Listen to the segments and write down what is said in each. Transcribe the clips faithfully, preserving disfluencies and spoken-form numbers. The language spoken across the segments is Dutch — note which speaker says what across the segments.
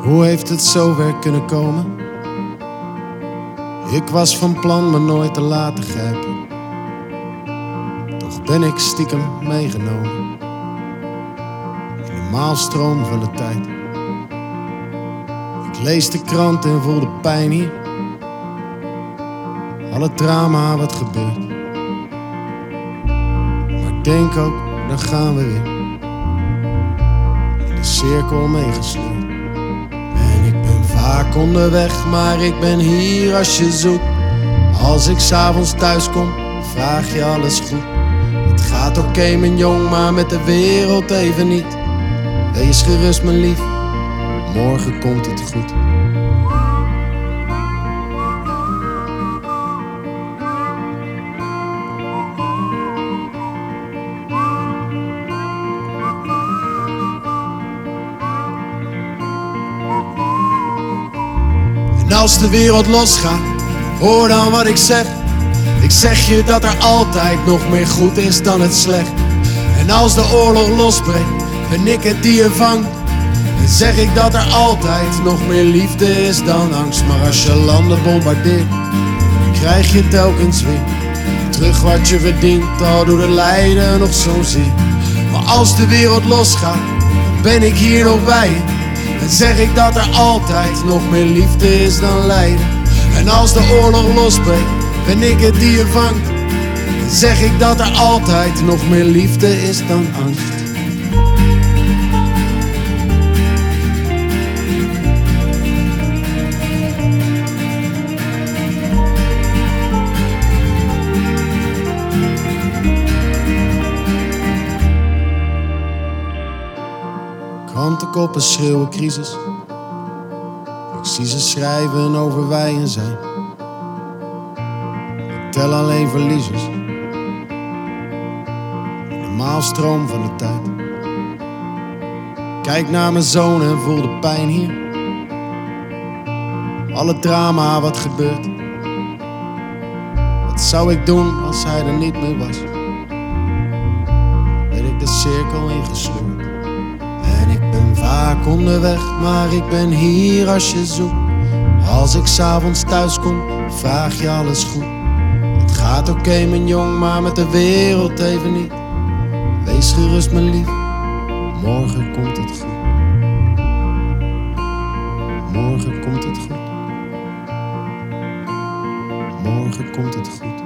Speaker 1: Hoe heeft het zover kunnen komen? Ik was van plan me nooit te laten grijpen. Toch ben ik stiekem meegenomen in de maalstroom van de tijd. Ik lees de krant en voel de pijn hier. Alle drama wat gebeurt. Maar ik denk ook, dan gaan we weer in de cirkel meegesleurd. En ik ben vaak onderweg, maar ik ben hier als je zoekt. Als ik 's avonds thuis kom, vraag je alles goed. Het gaat oké okay, mijn jong, maar met de wereld even niet. Wees gerust mijn lief, morgen komt het goed. En als de wereld losgaat, hoor dan wat ik zeg. Ik zeg je dat er altijd nog meer goed is dan het slecht. En als de oorlog losbreekt, ben ik het die je vangt. En zeg ik dat er altijd nog meer liefde is dan angst. Maar als je landen bombardeert, krijg je telkens weer terug wat je verdient, al door de lijden nog zo zeer. Maar als de wereld losgaat, ben ik hier nog bij je. En zeg ik dat er altijd nog meer liefde is dan lijden. En als de oorlog losbreekt, ben ik het die je vangt. En zeg ik dat er altijd nog meer liefde is dan angst. Krantenkoppen schreeuwen crisis. Ik zie ze schrijven over wij en zij. Ik tel alleen verliezers in de maalstroom van de tijd. Kijk naar mijn zoon en voel de pijn hier. Alle drama wat gebeurt. Wat zou ik doen als hij er niet meer was? Werd ik de cirkel ingesleurd. En ik ben vaak onderweg, maar ik ben hier als je zoekt. Als ik 's avonds thuis kom, vraag je alles goed. Het gaat oké okay, mijn jong, maar met de wereld even niet. Wees gerust mijn lief, morgen komt het goed. Morgen komt het goed. Morgen komt het goed.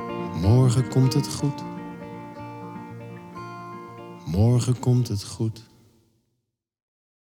Speaker 1: Morgen komt het goed. Morgen komt het goed.